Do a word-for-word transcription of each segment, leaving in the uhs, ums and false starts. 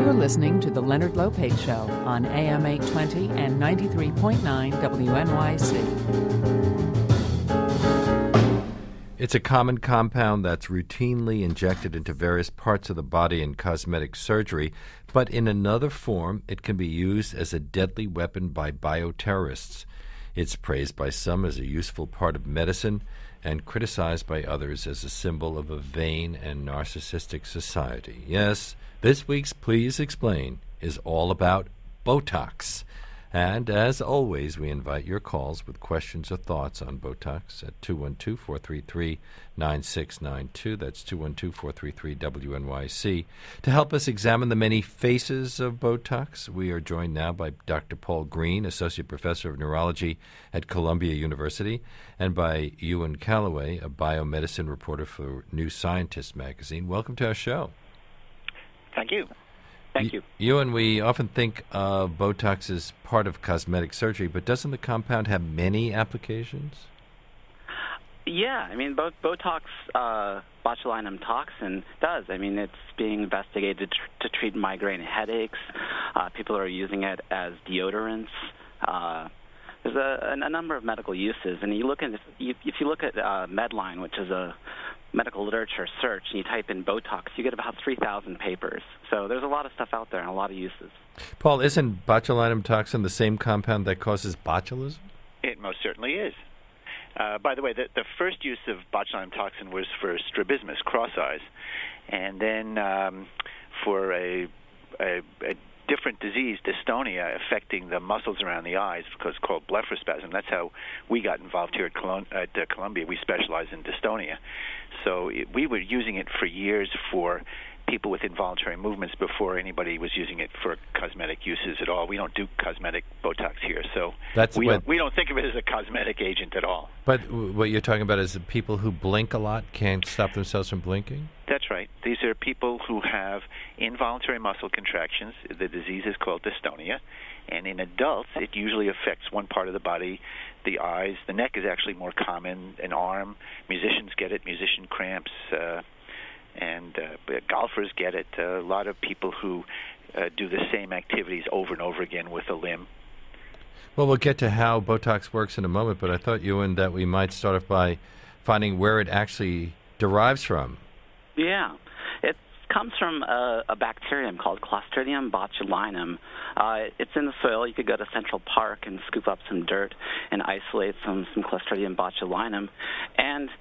You're listening to The Leonard Lopate Show on A M eight twenty and ninety-three point nine W N Y C. It's a common compound that's routinely injected into various parts of the body in cosmetic surgery, but in another form, it can be used as a deadly weapon by bioterrorists. It's praised by some as a useful part of medicine and criticized by others as a symbol of a vain and narcissistic society. Yes, this week's Please Explain is all about Botox. And as always, we invite your calls with questions or thoughts on Botox at two one two, four three three, nine six nine two. That's two one two, four three three, W N Y C. To help us examine the many faces of Botox, we are joined now by Doctor Paul Green, Associate Professor of Neurology at Columbia University, and by Ewan Callaway, a biomedicine reporter for New Scientist magazine. Welcome to our show. Thank you. Thank you. Ewan, we often think of Botox as part of cosmetic surgery, but doesn't the compound have many applications? Yeah, I mean, both Botox uh, botulinum toxin does. I mean, it's being investigated to, to treat migraine headaches. Uh, people are using it as deodorants. Uh, there's a, a number of medical uses, and you look at if you look at uh, Medline, which is a medical literature search, and you type in Botox, you get about three thousand papers. So there's a lot of stuff out there and a lot of uses. Paul, isn't botulinum toxin the same compound that causes botulism? It most certainly is. Uh, by the way, the, the first use of botulinum toxin was for strabismus, cross eyes, and then um, for a, a, a different disease, dystonia, affecting the muscles around the eyes, because it's called blepharospasm. That's how we got involved here at, Colum- at uh, Columbia. We specialize in dystonia. So it, we were using it for years for people with involuntary movements before anybody was using it for cosmetic uses at all. We don't do cosmetic Botox here, so That's we, what, don't, we don't think of it as a cosmetic agent at all. But w- what you're talking about is that people who blink a lot can't stop themselves from blinking? That's right. These are people who have involuntary muscle contractions. The disease is called dystonia, and in adults, it usually affects one part of the body, the eyes. The neck is actually more common, an arm. Musicians get it, musician cramps, uh, and uh, golfers get it. Uh, a lot of people who uh, do the same activities over and over again with a limb. Well, we'll get to how Botox works in a moment, but I thought, Ewan, that we might start off by finding where it actually derives from. Yeah. It comes from a, a bacterium called Clostridium botulinum. Uh, it's in the soil. You could go to Central Park and scoop up some dirt and isolate some, some Clostridium botulinum. And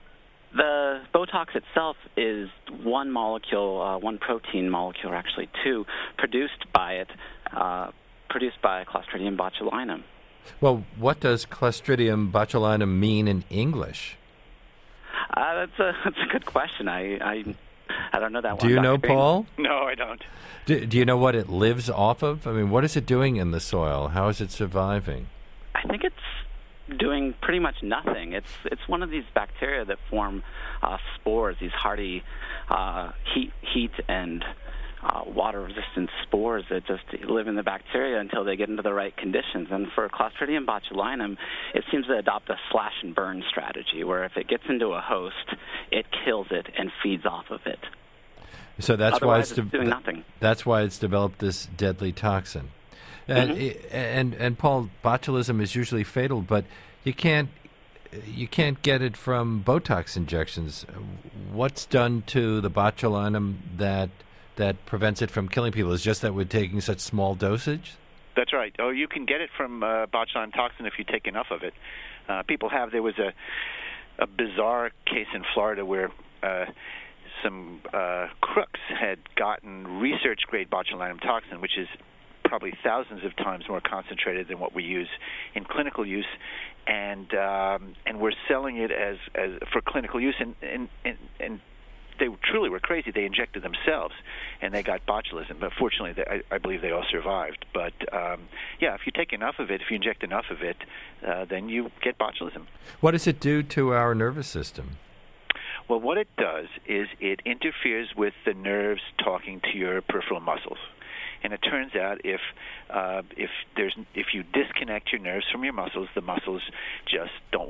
the Botox itself is one molecule, uh, one protein molecule, or actually two, produced by it, uh, produced by Clostridium botulinum. Well, what does Clostridium botulinum mean in English? Uh, that's a that's a good question. I I, I don't know that Do one. you know, Doctor Green? Paul? No, I don't. Do, do you know what it lives off of? I mean, what is it doing in the soil? How is it surviving? I think it's doing pretty much nothing. It's it's one of these bacteria that form uh, spores, these hardy uh, heat heat and uh, water-resistant spores that just live in the bacteria until they get into the right conditions. And for Clostridium botulinum, it seems to adopt a slash and burn strategy, where if it gets into a host, it kills it and feeds off of it. So that's Otherwise, why it's, it's de- doing nothing. That's why it's developed this deadly toxin. And, Mm-hmm. and and Paul, botulism is usually fatal, but you can't you can't get it from Botox injections. What's done to the botulinum that that prevents it from killing people? Is just that we're taking such small dosage? That's right. Oh, you can get it from uh, botulinum toxin if you take enough of it. Uh, people have. There was a a bizarre case in Florida where uh, some uh, crooks had gotten research-grade botulinum toxin, which is probably thousands of times more concentrated than what we use in clinical use, and um, and we're selling it as, as for clinical use, and, and, and, and they truly were crazy. They injected themselves, and they got botulism. But fortunately, they, I, I believe they all survived. But um, yeah, if you take enough of it, if you inject enough of it, uh, then you get botulism. What does it do to our nervous system? Well, what it does is it interferes with the nerves talking to your peripheral muscles. And it turns out if uh, if there's if you disconnect your nerves from your muscles, the muscles just don't work.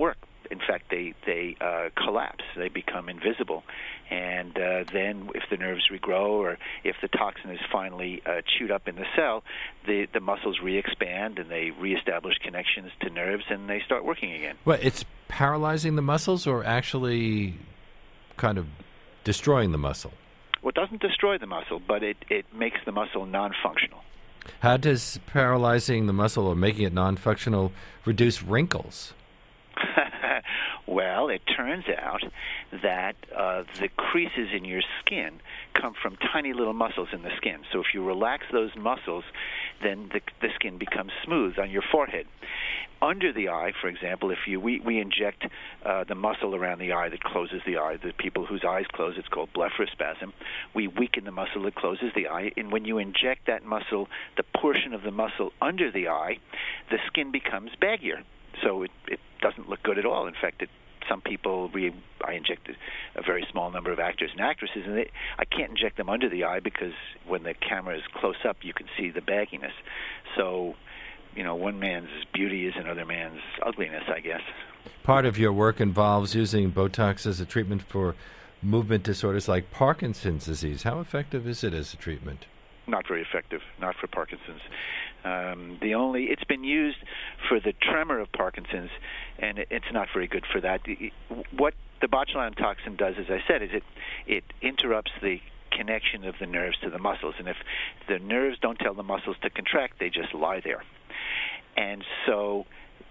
in fact, they they uh, collapse. They become invisible, and uh, then if the nerves regrow or if the toxin is finally uh, chewed up in the cell, the the muscles re-expand and they reestablish connections to nerves and they start working again. Well, it's paralyzing the muscles or actually kind of destroying the muscle? Well, it doesn't destroy the muscle, but it, it makes the muscle non-functional. How does paralyzing the muscle or making it non-functional reduce wrinkles? Well, it turns out that uh, the creases in your skin come from tiny little muscles in the skin. So if you relax those muscles, then the, the skin becomes smooth on your forehead. Under the eye, for example, if you we, we inject uh, the muscle around the eye that closes the eye, the people whose eyes close, it's called blepharospasm. We weaken the muscle that closes the eye, and when you inject that muscle, the portion of the muscle under the eye, the skin becomes baggier. So it, it doesn't look good at all. In fact, it, some people, we, I injected a very small number of actors and actresses, and they, I can't inject them under the eye because when the camera is close up, you can see the bagginess. So, you know, one man's beauty is another man's ugliness, I guess. Part of your work involves using Botox as a treatment for movement disorders like Parkinson's disease. How effective is it as a treatment? Not very effective, not for Parkinson's. Um, the only it's been used for the tremor of Parkinson's, and it, it's not very good for that. What the botulinum toxin does, as I said, is it it interrupts the connection of the nerves to the muscles, and if the nerves don't tell the muscles to contract, they just lie there. And so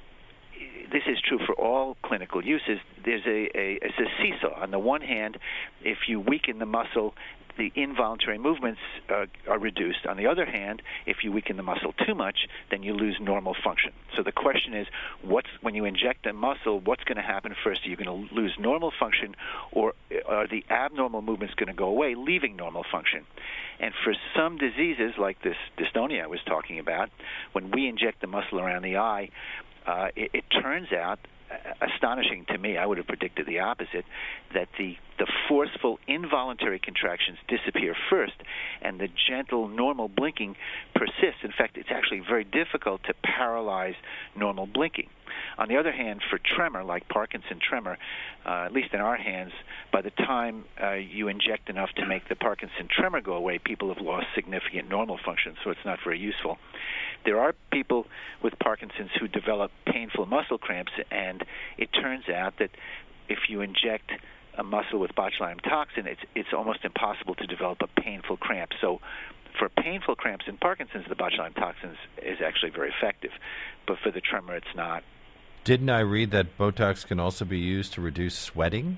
this is true for all clinical uses. There's a, a it's a seesaw. On the one hand, if you weaken the muscle, the involuntary movements uh, are reduced. On the other hand, if you weaken the muscle too much, then you lose normal function. So the question is, what's when you inject a muscle, what's going to happen first? Are you going to lose normal function, or are the abnormal movements going to go away, leaving normal function? And for some diseases, like this dystonia I was talking about, when we inject the muscle around the eye, uh, it, it turns out, astonishing to me, I would have predicted the opposite, that the, the forceful involuntary contractions disappear first and the gentle normal blinking persists. In fact, it's actually very difficult to paralyze normal blinking. On the other hand, for tremor, like Parkinson tremor, uh, at least in our hands, by the time uh, you inject enough to make the Parkinson tremor go away, people have lost significant normal function, so it's not very useful. There are people with Parkinson's who develop painful muscle cramps, and it turns out that if you inject a muscle with botulinum toxin, it's it's almost impossible to develop a painful cramp. So for painful cramps in Parkinson's, the botulinum toxin is actually very effective, but for the tremor, it's not. Didn't I read that Botox can also be used to reduce sweating?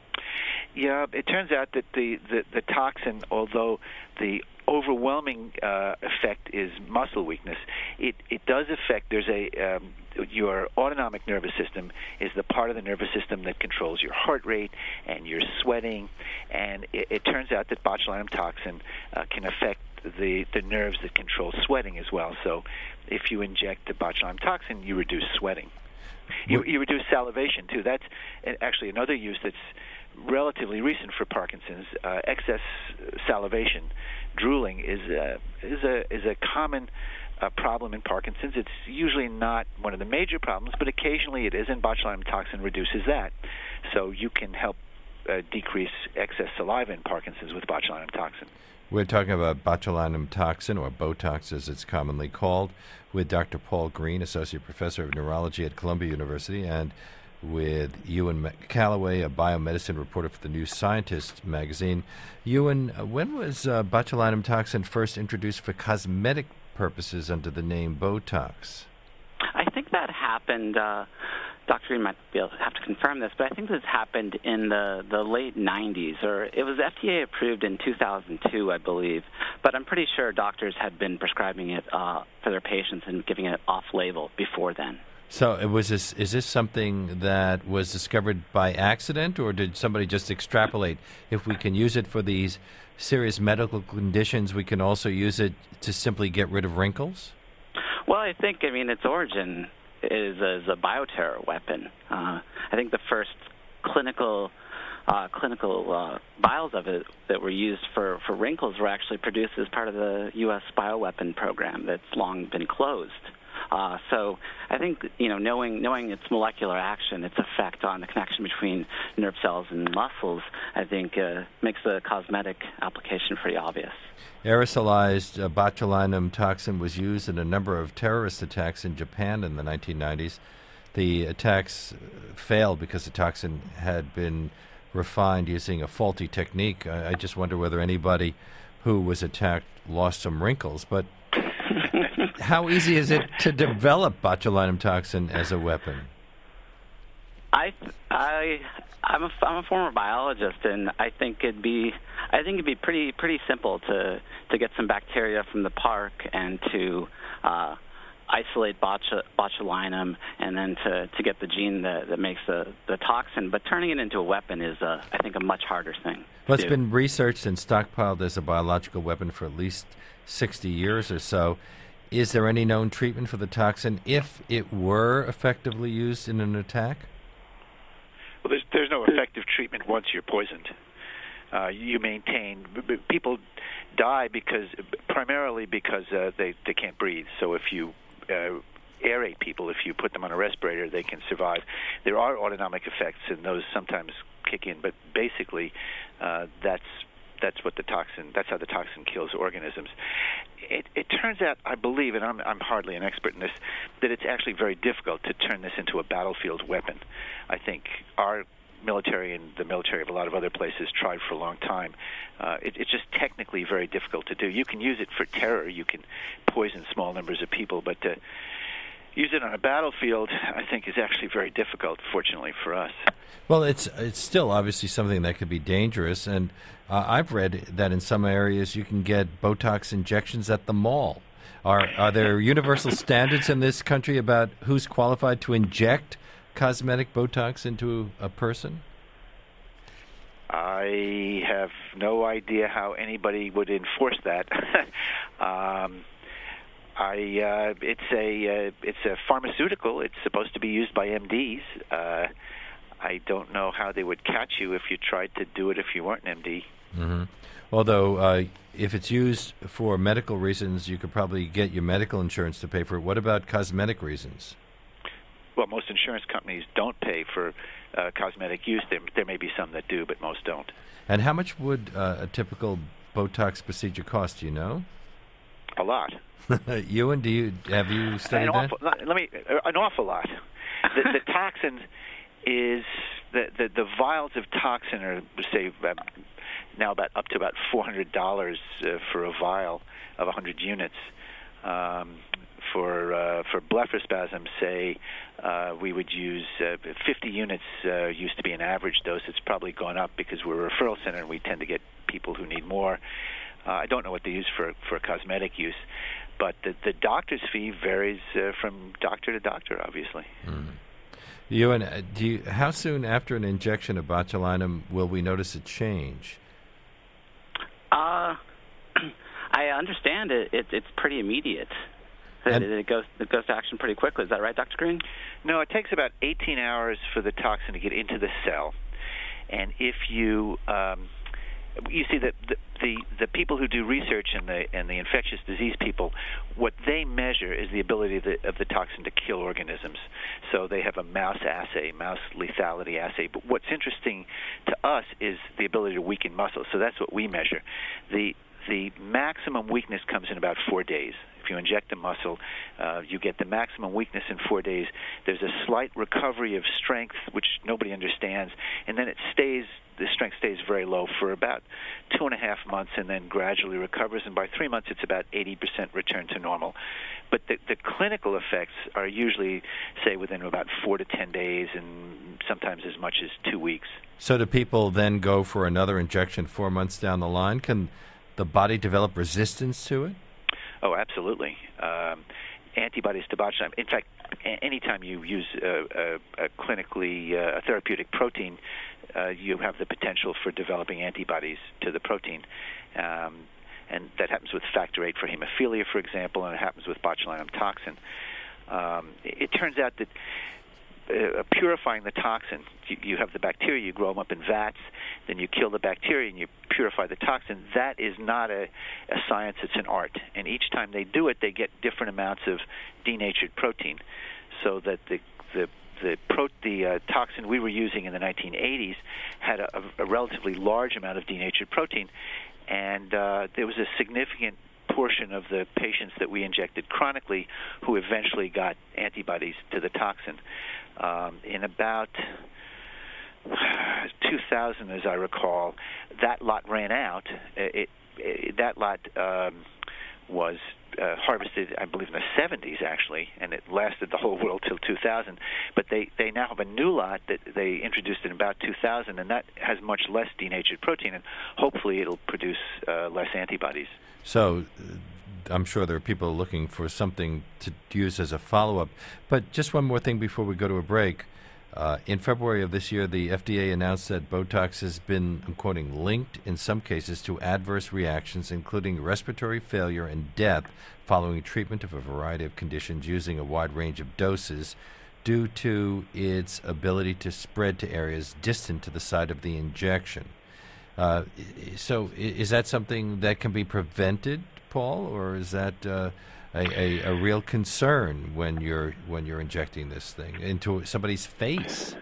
Yeah, it turns out that the, the, the toxin, although the overwhelming uh, effect is muscle weakness, it, it does affect, there's a, um, your autonomic nervous system is the part of the nervous system that controls your heart rate and your sweating, and it, it turns out that botulinum toxin uh, can affect the, the nerves that control sweating as well. So if you inject the botulinum toxin, you reduce sweating. You, you reduce salivation, too. That's actually another use that's relatively recent for Parkinson's. Uh, excess salivation, drooling, is a, is a, is a common uh, problem in Parkinson's. It's usually not one of the major problems, but occasionally it is, and botulinum toxin reduces that. So you can help uh, decrease excess saliva in Parkinson's with botulinum toxin. We're talking about botulinum toxin, or Botox as it's commonly called, with Doctor Paul Green, Associate Professor of Neurology at Columbia University, and with Ewan Callaway, a biomedicine reporter for the New Scientist magazine. Ewan, when was uh, botulinum toxin first introduced for cosmetic purposes under the name Botox? I think that happened, uh, Doctor Green might be able to have to confirm this, but I think this happened in the, the late nineties, or it was F D A approved in two thousand two, I believe. But I'm pretty sure doctors had been prescribing it uh, for their patients and giving it off-label before then. So it was this, is this something that was discovered by accident, or did somebody just extrapolate? If we can use it for these serious medical conditions, we can also use it to simply get rid of wrinkles? Well, I think, I mean, its origin is as a bioterror weapon. Uh, I think the first clinical uh, clinical uh, vials of it that were used for, for wrinkles were actually produced as part of the U S bioweapon program that's long been closed. Uh, so I think, you know, knowing knowing its molecular action, its effect on the connection between nerve cells and muscles, I think uh, makes the cosmetic application pretty obvious. Aerosolized uh, botulinum toxin was used in a number of terrorist attacks in Japan in the nineteen nineties. The attacks failed because the toxin had been refined using a faulty technique. I, I just wonder whether anybody who was attacked lost some wrinkles. But how easy is it to develop botulinum toxin as a weapon? I, I, I'm a, I'm a former biologist, and I think it'd be, I think it'd be pretty, pretty simple to, to get some bacteria from the park and to uh, isolate botu, botulinum, and then to, to get the gene that, that makes the, the toxin. But turning it into a weapon is, uh, I think, a much harder thing. Well, it's been researched and stockpiled as a biological weapon for at least sixty years or so. Is there any known treatment for the toxin if it were effectively used in an attack? Well, there's there's no effective treatment once you're poisoned. Uh, you maintain people die because primarily because uh, they they can't breathe. So if you uh, aerate people, if you put them on a respirator, they can survive. There are autonomic effects, and those sometimes kick in. But basically, uh, that's that's what the toxin. That's how the toxin kills organisms. It, it turns out, I believe, and I'm, I'm hardly an expert in this, that it's actually very difficult to turn this into a battlefield weapon. I think our military and the military of a lot of other places tried for a long time. Uh, it, it's just technically very difficult to do. You can use it for terror. You can poison small numbers of people, but to use it on a battlefield, I think, is actually very difficult, fortunately for us. Well, it's it's still obviously something that could be dangerous, and uh, I've read that in some areas you can get Botox injections at the mall. Are are there universal standards in this country about who's qualified to inject cosmetic Botox into a person? I have no idea how anybody would enforce that. um, I uh, it's a uh, it's a pharmaceutical. It's supposed to be used by M Ds. Uh, I don't know how they would catch you if you tried to do it if you weren't an M D. Mm-hmm. Although, uh, if it's used for medical reasons, you could probably get your medical insurance to pay for it. What about cosmetic reasons? Well, most insurance companies don't pay for uh, cosmetic use. There, there may be some that do, but most don't. And how much would uh, a typical Botox procedure cost? Do you know? A lot. Ewan, do you have you studied an that? Awful, let me uh, an awful lot. The, the toxin is the, the the vials of toxin are say uh, now about up to about four hundred dollars uh, for a vial of one hundred units. Um, for uh, for blepharospasm, say uh, we would use uh, fifty units. Uh, used to be an average dose. It's probably gone up because we're a referral center and we tend to get people who need more. Uh, I don't know what they use for for cosmetic use, but the the doctor's fee varies uh, from doctor to doctor, obviously. Mm. Ewan, uh, do you, how soon after an injection of botulinum will we notice a change? Uh, I understand it, it. It's pretty immediate. It, it goes it goes to action pretty quickly. Is that right, Doctor Green? No, it takes about eighteen hours for the toxin to get into the cell, and if you um, you see that the, the the people who do research and the and the infectious disease people, what they measure is the ability of the, of the toxin to kill organisms. So they have a mouse assay, mouse lethality assay. But what's interesting to us is the ability to weaken muscles. So that's what we measure. The the maximum weakness comes in about four days. If you inject the muscle, uh, you get the maximum weakness in four days. There's a slight recovery of strength, which nobody understands, and then it stays. The strength stays very low for about two and a half months, and then gradually recovers. And by three months, it's about eighty percent return to normal. But the, the clinical effects are usually, say, within about four to ten days, and sometimes as much as two weeks. So, do people then go for another injection four months down the line? Can the body develop resistance to it? Oh, absolutely. Um, antibodies to botulinum. In fact, a- anytime you use a, a, a clinically uh, a therapeutic protein, uh, you have the potential for developing antibodies to the protein. Um, and that happens with factor eight for hemophilia, for example, and it happens with botulinum toxin. Um, it, it turns out that uh, purifying the toxin. You, you have the bacteria, you grow them up in vats, then you kill the bacteria and you purify the toxin. That is not a, a science, it's an art. And each time they do it, they get different amounts of denatured protein, so that the the the, pro, the uh, toxin we were using in the nineteen eighties had a, a relatively large amount of denatured protein, and uh, there was a significant portion of the patients that we injected chronically who eventually got antibodies to the toxin. Um, in about two thousand, as I recall, that lot ran out. It, it, that lot um, was uh, harvested, I believe, in the seventies, actually, and it lasted the whole world till two thousand. But they, they now have a new lot that they introduced in about two thousand, and that has much less denatured protein, and hopefully it'll produce uh, less antibodies. So uh, I'm sure there are people looking for something to use as a follow-up. But just one more thing before we go to a break. Uh, in February of this year, the F D A announced that Botox has been, I'm quoting, linked in some cases to adverse reactions, including respiratory failure and death following treatment of a variety of conditions using a wide range of doses due to its ability to spread to areas distant to the site of the injection. Uh, so is that something that can be prevented, Paul, or is that uh, a, a, a real concern when you're when you're injecting this thing into somebody's face?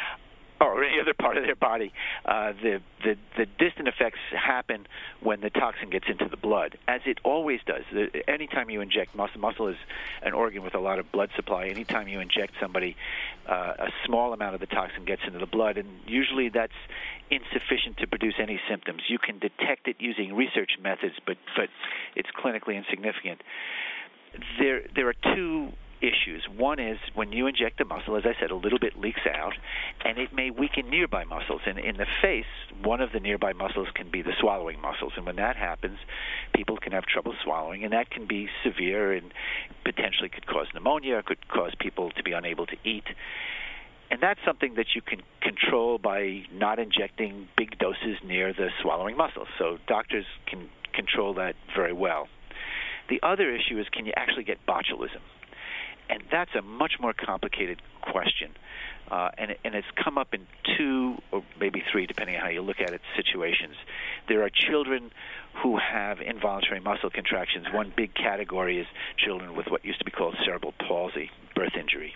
Or any other part of their body. Uh, the, the the distant effects happen when the toxin gets into the blood, as it always does. The, anytime you inject muscle, muscle is an organ with a lot of blood supply. Anytime you inject somebody, uh, a small amount of the toxin gets into the blood, and usually that's insufficient to produce any symptoms. You can detect it using research methods, but but it's clinically insignificant. There there are two issues. One is when you inject a muscle, as I said, a little bit leaks out, and it may weaken nearby muscles. And in the face, one of the nearby muscles can be the swallowing muscles. And when that happens, people can have trouble swallowing, and that can be severe and potentially could cause pneumonia, could cause people to be unable to eat. And that's something that you can control by not injecting big doses near the swallowing muscles. So doctors can control that very well. The other issue is, can you actually get botulism? And that's a much more complicated question. Uh, and, and it's come up in two or maybe three, depending on how you look at it, situations. There are children who have involuntary muscle contractions. One big category is children with what used to be called cerebral palsy, birth injury.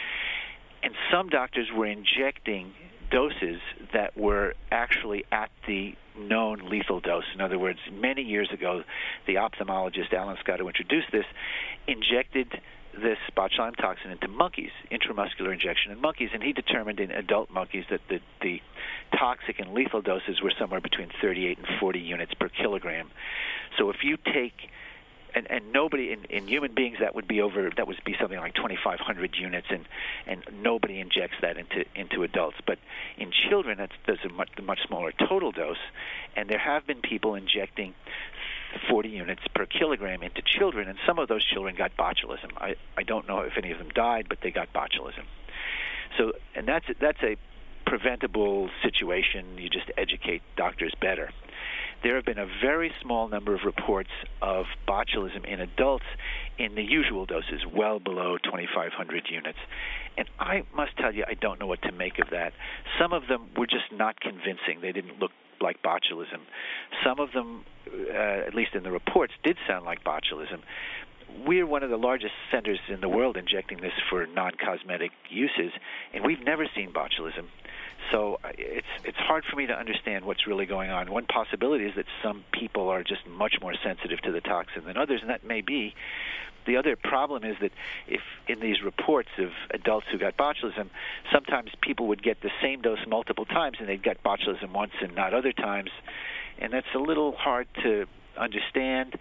And some doctors were injecting doses that were actually at the known lethal dose. In other words, many years ago, the ophthalmologist Alan Scott, who introduced this, injected this botulinum toxin into monkeys, intramuscular injection in monkeys, and he determined in adult monkeys that the, the toxic and lethal doses were somewhere between thirty-eight and forty units per kilogram. So if you take And, and nobody in, in human beings that would be over that would be something like twenty-five hundred units, and, and nobody injects that into into adults. But in children, that's, that's a much, a much smaller total dose, and there have been people injecting forty units per kilogram into children, and some of those children got botulism. I, I don't know if any of them died, but they got botulism. So, and that's that's a preventable situation. You just educate doctors better. There have been a very small number of reports of botulism in adults in the usual doses, well below twenty-five hundred units. And I must tell you, I don't know what to make of that. Some of them were just not convincing. They didn't look like botulism. Some of them, uh, at least in the reports, did sound like botulism. We're one of the largest centers in the world injecting this for non-cosmetic uses, and we've never seen botulism. So it's it's hard for me to understand what's really going on. One possibility is that some people are just much more sensitive to the toxin than others, and that may be. The other problem is that if in these reports of adults who got botulism, sometimes people would get the same dose multiple times, and they'd get botulism once and not other times, and that's a little hard to understand.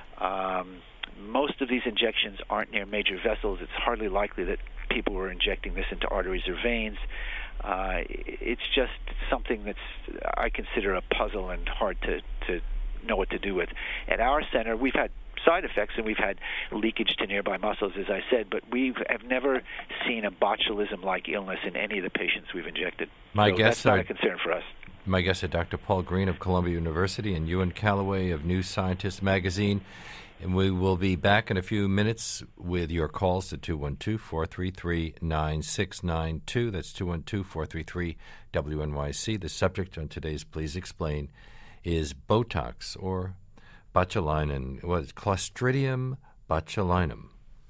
Um, most of these injections aren't near major vessels. It's hardly likely that people were injecting this into arteries or veins. Uh, it's just something that's I consider a puzzle and hard to, to know what to do with. At our center, we've had side effects and we've had leakage to nearby muscles, as I said, but we have never seen a botulism-like illness in any of the patients we've injected. My so guess that's not are, a concern for us. My guests are Doctor Paul Green of Columbia University and Ewan Callaway of New Scientist magazine. And we will be back in a few minutes with your calls to two one two, four three three, nine six nine two. That's two one two, four three three, W N Y C. The subject on today's Please Explain is Botox or botulinum. Well, it's Clostridium botulinum.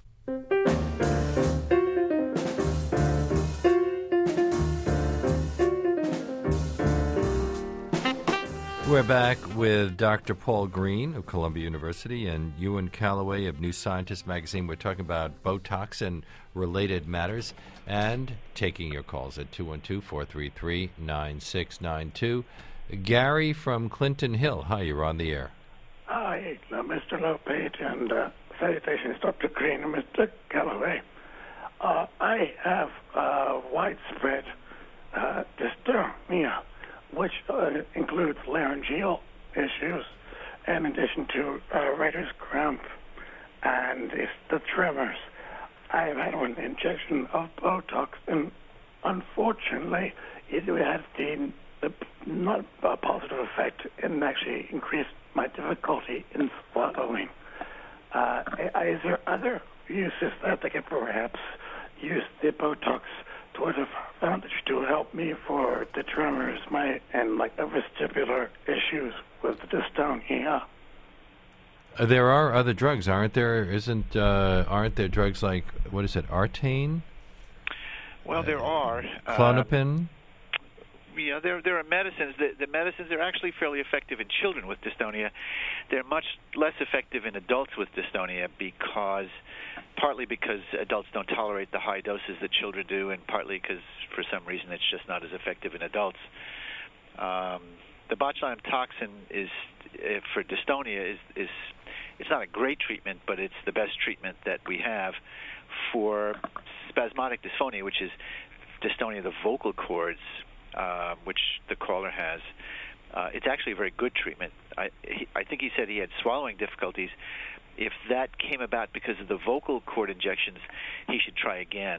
We're back with Doctor Paul Green of Columbia University and Ewan Callaway of New Scientist magazine. We're talking about Botox and related matters and taking your calls at two one two, four three three, nine six nine two. Gary from Clinton Hill. Hi, you're on the air. Hi, uh, Mister Lopate, and uh, salutations, Doctor Green and Mister Callaway. Uh, I have uh, widespread uh, dystonia, which uh, includes laryngeal issues, in addition to uh, writer's cramp and it's the tremors. I have had an injection of Botox, and unfortunately, it had the, the not a positive effect, and actually increased my difficulty in swallowing. Uh, is there other uses that I could perhaps use the Botox towards a advantage to help me for the tremors, my and like the vestibular issues with the dystonia? Uh, there are other drugs, aren't there? Isn't uh, aren't there drugs like, what is it, Artane? Well, there are. Klonopin? Uh, yeah, there there are medicines. The, the medicines are actually fairly effective in children with dystonia. They're much less effective in adults with dystonia because, partly because adults don't tolerate the high doses that children do, and partly because for some reason it's just not as effective in adults. Um, the botulinum toxin is uh, for dystonia is is it's not a great treatment, but it's the best treatment that we have for spasmodic dysphonia, which is dystonia of the vocal cords, uh, which the caller has. Uh, it's actually a very good treatment. I, he, I think he said he had swallowing difficulties. If that came about because of the vocal cord injections, he should try again.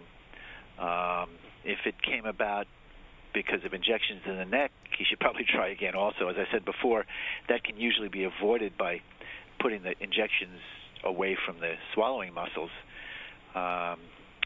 Um, if it came about because of injections in the neck, he should probably try again also. As I said before, that can usually be avoided by putting the injections away from the swallowing muscles. Um,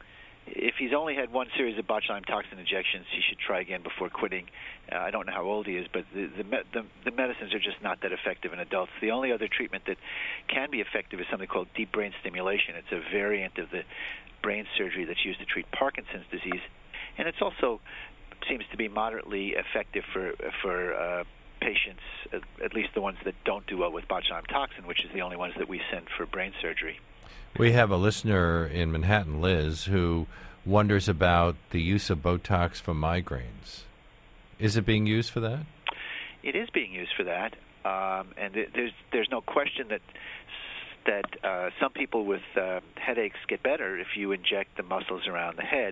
if he's only had one series of botulinum toxin injections, he should try again before quitting. Uh, I don't know how old he is, but the, the, the, the medicines are just not that effective in adults. The only other treatment that can be effective is something called deep brain stimulation. It's a variant of the brain surgery that's used to treat Parkinson's disease, and it's also seems to be moderately effective for for uh, patients, at, at least the ones that don't do well with botulinum toxin, which is the only ones that we send for brain surgery. We have a listener in Manhattan, Liz, who wonders about the use of Botox for migraines. Is it being used for that? It is being used for that, um, and th- there's there's no question that that uh, some people with uh, headaches get better if you inject the muscles around the head.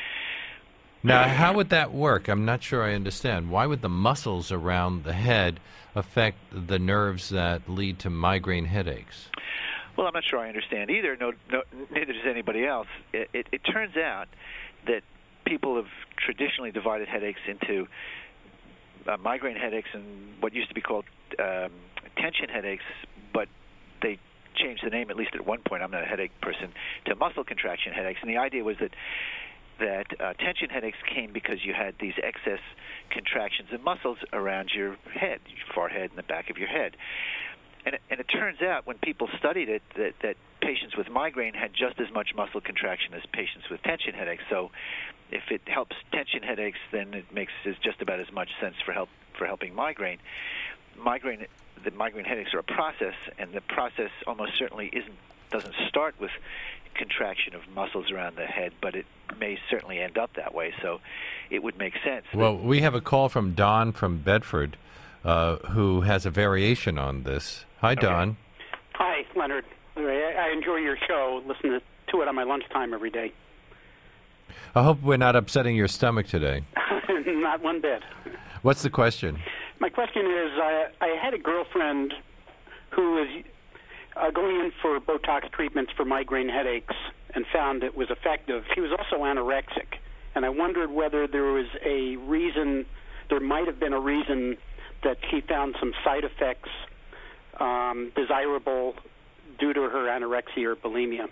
Now, how would that work? I'm not sure I understand. Why would the muscles around the head affect the nerves that lead to migraine headaches? Well, I'm not sure I understand either. No, no neither does anybody else. It, it, it turns out that people have traditionally divided headaches into uh, migraine headaches and what used to be called um, tension headaches, but they changed the name, at least at one point, I'm not a headache person, to muscle contraction headaches. And the idea was that that uh, tension headaches came because you had these excess contractions of muscles around your head, your forehead and the back of your head. And it, and it turns out when people studied it that, that patients with migraine had just as much muscle contraction as patients with tension headaches. So if it helps tension headaches, then it makes just about as much sense for help for helping migraine. Migraine, the migraine headaches are a process, and the process almost certainly isn't doesn't start with contraction of muscles around the head, but it may certainly end up that way. So it would make sense. Well, we have a call from Don from Bedford, uh, who has a variation on this. Hi, Don. Okay. Hi, Leonard. I enjoy your show. Listen to it on my lunchtime every day. I hope we're not upsetting your stomach today. Not one bit. What's the question? My question is, I, I had a girlfriend who was uh, going in for Botox treatments for migraine headaches and found it was effective. She was also anorexic, and I wondered whether there was a reason, there might have been a reason that she found some side effects um, desirable due to her anorexia or bulimia.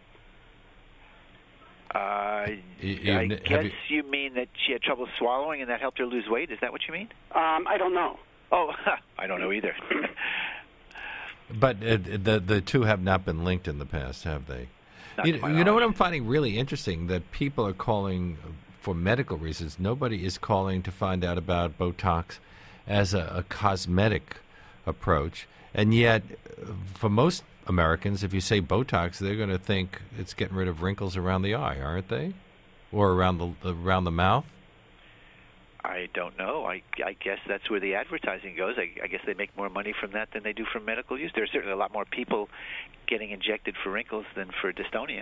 Uh, You- you- I have guess you- you mean that she had trouble swallowing and that helped her lose weight? Is that what you mean? Um, I don't know. Oh, I don't know either. But uh, the the two have not been linked in the past, have they? Not You, to my you know what knowledge. I'm finding really interesting? That people are calling for medical reasons. Nobody is calling to find out about Botox as a, a cosmetic approach. And yet, uh, for most Americans, if you say Botox, they're going to think it's getting rid of wrinkles around the eye, aren't they? Or around the around the mouth? I don't know. I, I guess that's where the advertising goes. I, I guess they make more money from that than they do from medical use. There's certainly a lot more people getting injected for wrinkles than for dystonia.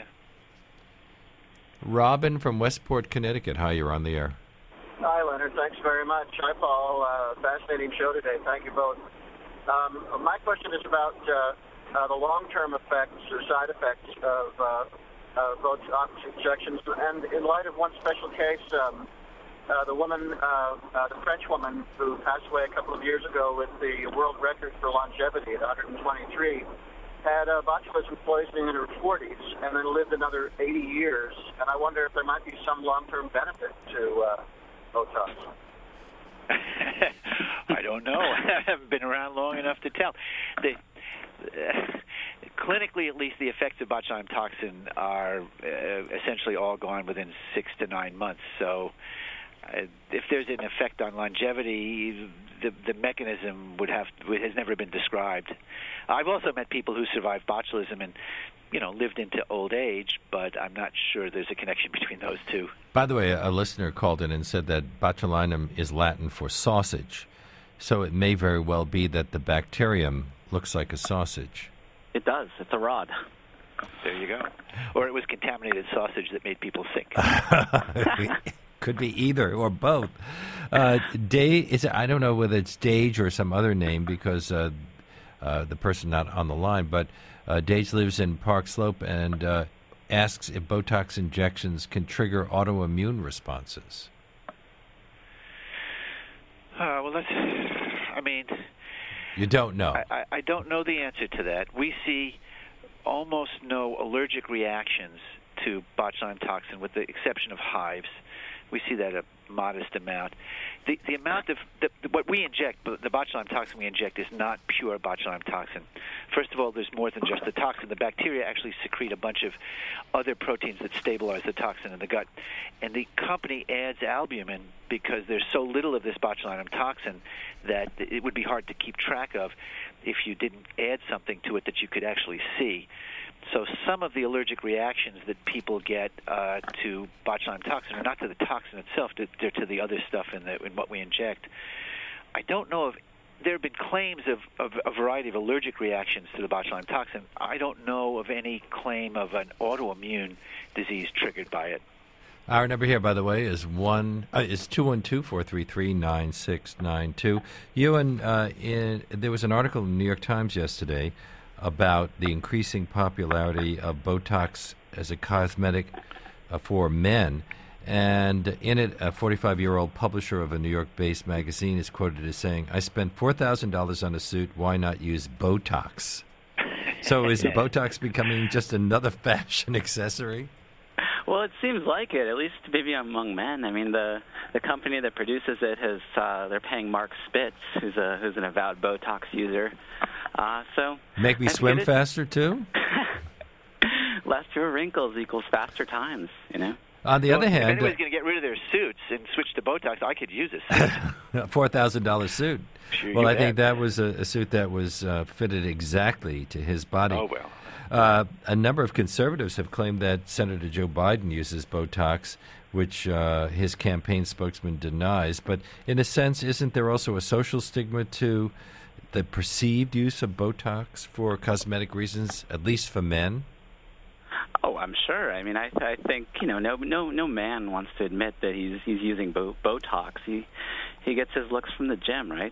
Robin from Westport, Connecticut. Hi, you're on the air. Hi, Leonard. Thanks very much. Hi, Paul. Uh, fascinating show today. Thank you both. Um, my question is about uh, uh, the long-term effects or side effects of uh, uh, Botox injections. And in light of one special case, um, uh, the woman, uh, uh, the French woman who passed away a couple of years ago with the world record for longevity at one hundred twenty-three, had uh, botulism poisoning in her forties and then lived another eighty years. And I wonder if there might be some long-term benefit to uh, Botox. I don't know. I haven't been around long enough to tell. The, uh, clinically, at least, the effects of botulinum toxin are uh, essentially all gone within six to nine months. So uh, if there's an effect on longevity, the, the mechanism would have has never been described. I've also met people who survived botulism and, you know, lived into old age, but I'm not sure there's a connection between those two. By the way, a listener called in and said that botulinum is Latin for sausage, so it may very well be that the bacterium looks like a sausage. It does. It's a rod. There you go. Or it was contaminated sausage that made people sick. Could be either or both. Uh, Day is I don't know whether it's Dage or some other name because uh, uh, the person not on the line, but uh, Dage lives in Park Slope and uh, asks if Botox injections can trigger autoimmune responses. Uh, well, that's. I mean, You don't know. I, I, I don't know the answer to that. We see almost no allergic reactions to botulinum toxin, with the exception of hives. We see that a modest amount. The the amount of the, what we inject, the botulinum toxin we inject, is not pure botulinum toxin. First of all, there's more than just the toxin. The bacteria actually secrete a bunch of other proteins that stabilize the toxin in the gut. And the company adds albumin because there's so little of this botulinum toxin that it would be hard to keep track of if you didn't add something to it that you could actually see. So some of the allergic reactions that people get uh, to botulinum toxin are not to the toxin itself, they're to the other stuff in, the, in what we inject. I don't know if there have been claims of, of a variety of allergic reactions to the botulinum toxin. I don't know of any claim of an autoimmune disease triggered by it. Our number here, by the way, is one uh, is two one two four three three nine six nine two. Ewan, uh, in, there was an article in the New York Times yesterday about the increasing popularity of Botox as a cosmetic uh, for men. And in it, a forty-five-year-old publisher of a New York-based magazine is quoted as saying, "I spent four thousand dollars on a suit. Why not use Botox?" So is Botox becoming just another fashion accessory? Well, it seems like it, at least maybe among men. I mean, the the company that produces it has uh, they're paying Mark Spitz, who's a who's an avowed Botox user. Uh, so Make me I swim figured it- faster too. Less fewer wrinkles equals faster times. You know. On the Well, other if hand, anybody's going to get rid of their suits and switch to Botox, I could use a suit. a four thousand dollars suit. Sure Well, you I think bet. that was a, a suit that was uh, fitted exactly to his body. Oh, well. Uh, a number of conservatives have claimed that Senator Joe Biden uses Botox, which uh, his campaign spokesman denies. But in a sense, isn't there also a social stigma to the perceived use of Botox for cosmetic reasons, at least for men? Oh, I'm sure. I mean, I I think you know, no no no man wants to admit that he's he's using bo- Botox. He he gets his looks from the gym, right?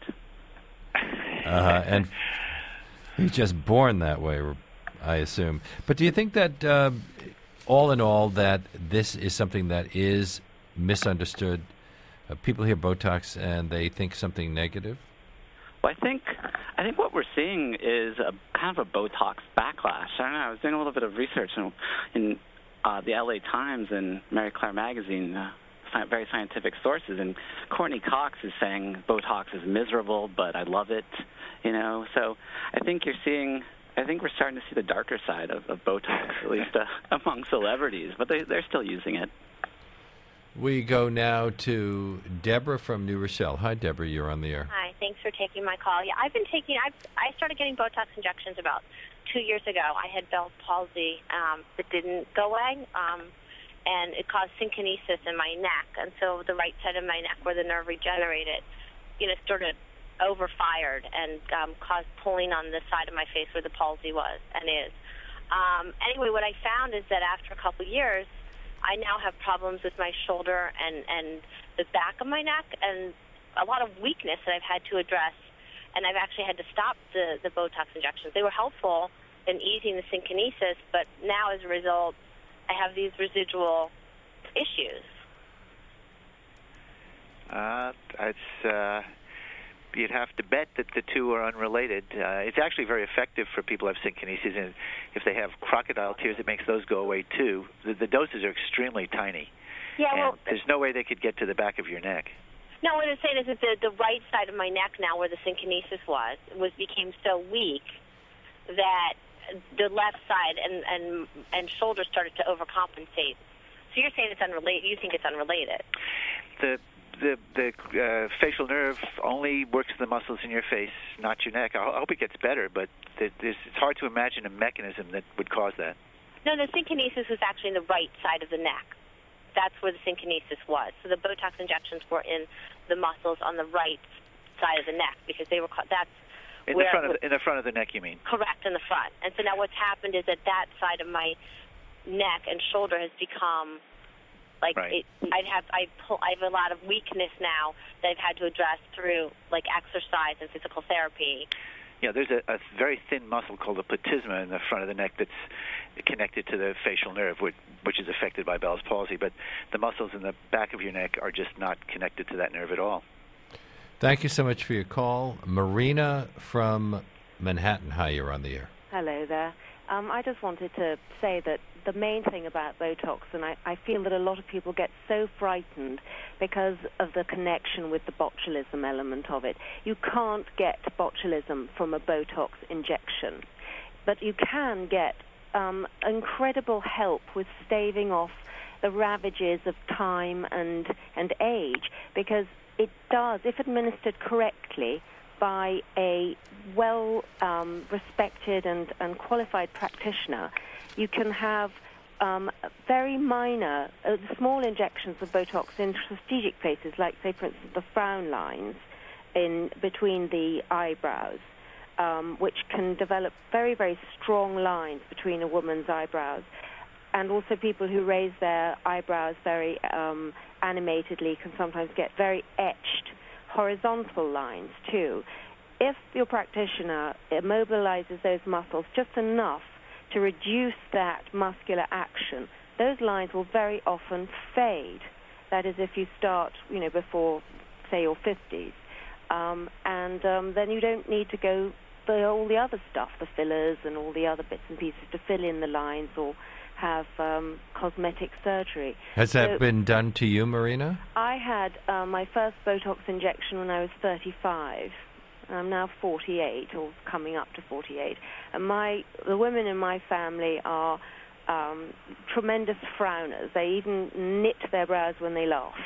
Uh, and he's just born that way, I assume. But do you think that, uh, all in all, that this is something that is misunderstood? Uh, people hear Botox and they think something negative? Well, I think I think what we're seeing is a kind of a Botox backlash. I don't know. I was doing a little bit of research in, in uh, the L A Times and Marie Claire magazine, uh, sci- very scientific sources, and Courtney Cox is saying Botox is miserable, but I love it. You know, so I think you're seeing. I think we're starting to see the darker side of, of Botox, at least uh, among celebrities, but they, they're still using it. We go now to Deborah from New Rochelle. Hi, Deborah. You're on the air. Hi. Thanks for taking my call. Yeah, I've been taking. I've, I started getting Botox injections about two years ago. I had Bell's palsy um, that didn't go away, um, and it caused synkinesis in my neck, and so the right side of my neck, where the nerve regenerated, you know, started overfired and um, caused pulling on the side of my face where the palsy was and is. Um, anyway, what I found is that after a couple years, I now have problems with my shoulder and, and the back of my neck and a lot of weakness that I've had to address, and I've actually had to stop the, the Botox injections. They were helpful in easing the synkinesis, but now as a result, I have these residual issues. Uh, it's... Uh You'd have to bet that the two are unrelated. Uh, it's actually very effective for people who have synkinesis, and if they have crocodile tears, it makes those go away too. The, the doses are extremely tiny. Yeah, and well, there's no way they could get to the back of your neck. No, what I'm saying is that the, the right side of my neck now, where the synkinesis was, was became so weak that the left side and, and, and shoulder started to overcompensate. So you're saying it's unrelated. You think it's unrelated? The The the uh, facial nerve only works the muscles in your face, not your neck. I hope it gets better, but there's, it's hard to imagine a mechanism that would cause that. No, the synkinesis was actually in the right side of the neck. That's where the synkinesis was. So the Botox injections were in the muscles on the right side of the neck because they were. That's in where the front of the, in the front of the neck, you mean? Correct, in the front. And so now what's happened is that that side of my neck and shoulder has become. Like right. it, I'd have, I pull, I have a lot of weakness now that I've had to address through like exercise and physical therapy. Yeah, there's a, a very thin muscle called the platysma in the front of the neck that's connected to the facial nerve, which, which is affected by Bell's palsy. But the muscles in the back of your neck are just not connected to that nerve at all. Thank you so much for your call, Marina from Manhattan. Hi, you're on the air. Hello there. Um, I just wanted to say that the main thing about Botox, and I, I feel that a lot of people get so frightened because of the connection with the botulism element of it. You can't get botulism from a Botox injection, but you can get um, incredible help with staving off the ravages of time and, and age, because it does, if administered correctly, by a well-respected um, and, and qualified practitioner, you can have um, very minor, uh, small injections of Botox in strategic places, like, say, for instance, the frown lines in between the eyebrows, um, which can develop very, very strong lines between a woman's eyebrows. And also people who raise their eyebrows very um, animatedly can sometimes get very etched horizontal lines too. If your practitioner immobilizes those muscles just enough to reduce that muscular action, those lines will very often fade. That is, if you start, you know, before, say, your fifties. Um, and um, then you don't need to go for all the other stuff, the fillers and all the other bits and pieces to fill in the lines or have um, cosmetic surgery. Has that so been done to you, Marina? I had uh, my first Botox injection when I was thirty-five. I'm now forty-eight, or coming up to forty-eight. And my the women in my family are um, tremendous frowners. They even knit their brows when they laugh.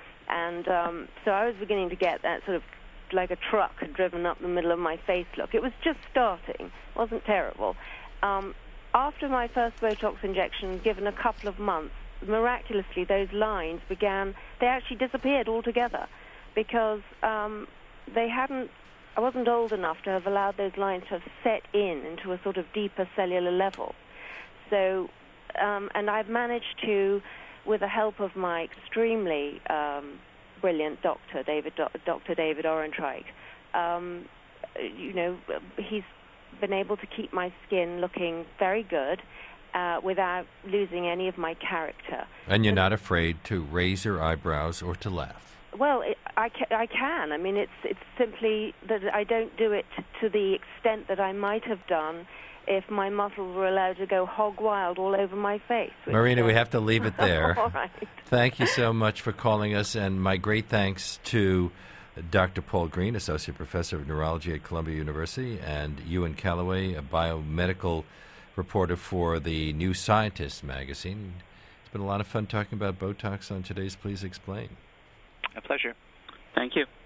And um, so I was beginning to get that sort of like a truck had driven up the middle of my face look. It was just starting. It wasn't terrible. Um, After my first Botox injection, given a couple of months, miraculously those lines began, they actually disappeared altogether because um, they hadn't, I wasn't old enough to have allowed those lines to have set in into a sort of deeper cellular level. So, um, and I've managed to, with the help of my extremely um, brilliant doctor, David, Doctor David Orenreich, um, you know, he's been able to keep my skin looking very good uh, without losing any of my character. And you're not afraid to raise your eyebrows or to laugh? well, it, I, ca- I can. I mean, it's it's simply that I don't do it to the extent that I might have done if my muscles were allowed to go hog wild all over my face. Marina, we have to leave it there. All right. Thank you so much for calling us, and my great thanks to Doctor Paul Green, Associate Professor of Neurology at Columbia University, and Ewan Callaway, a biomedical reporter for the New Scientist magazine. It's been a lot of fun talking about Botox on today's Please Explain. A pleasure. Thank you.